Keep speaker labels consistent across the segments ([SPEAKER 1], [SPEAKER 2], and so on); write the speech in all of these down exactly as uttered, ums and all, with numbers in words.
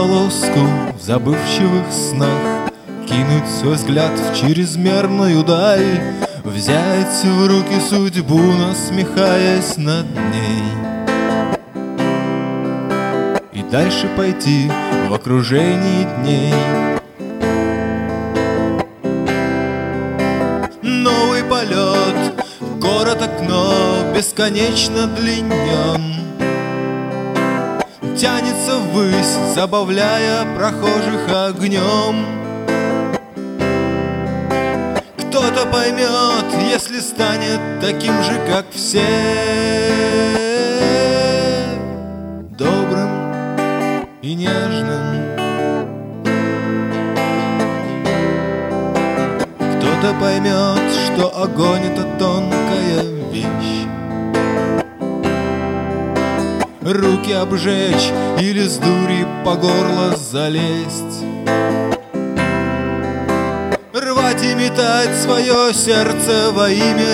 [SPEAKER 1] полоску в забывчивых снах, кинуть свой взгляд в чрезмерную даль, взять в руки судьбу, насмехаясь над ней, и дальше пойти в окружении дней. Новый полет, город окно бесконечно длинен, тянется ввысь, забавляя прохожих огнем. Кто-то поймет, если станет таким же, как все, добрым и нежным. Кто-то поймет, что огонь — это тонкая вещь, руки обжечь или с дури по горло залезть, рвать и метать свое сердце во имя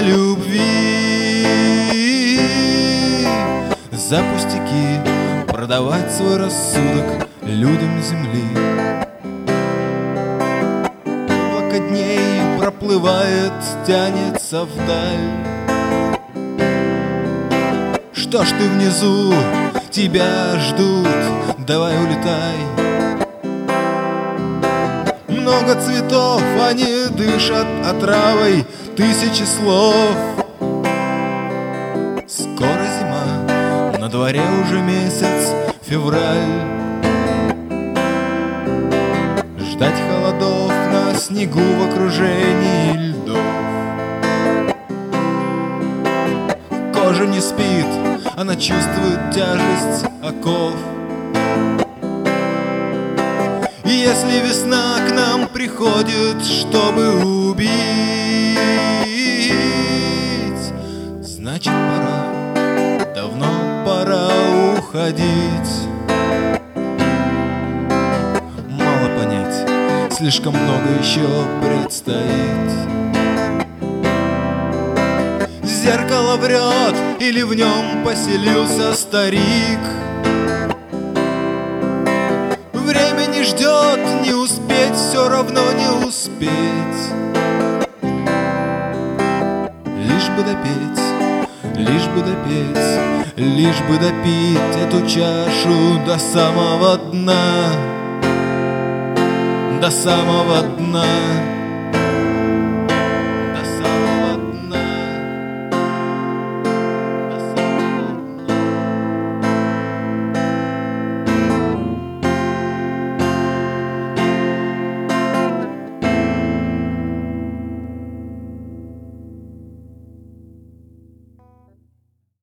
[SPEAKER 1] любви, за пустяки продавать свой рассудок людям земли. Облако дней проплывает, тянется вдаль. Что ж ты внизу, тебя ждут, давай улетай. Много цветов, они дышат отравой тысячи слов. Скоро зима, на дворе уже месяц февраль. Ждать холодов на снегу в окружении льдов. Кожа не спит, она чувствует тяжесть оков. И если весна к нам приходит, чтобы убить, значит пора, давно пора уходить. Мало понять, слишком много еще предстоит. Зеркало врет, или в нем поселился старик. Время не ждет, не успеть, все равно не успеть. Лишь бы допеть, лишь бы допеть, лишь бы допить эту чашу до самого дна, до самого дна.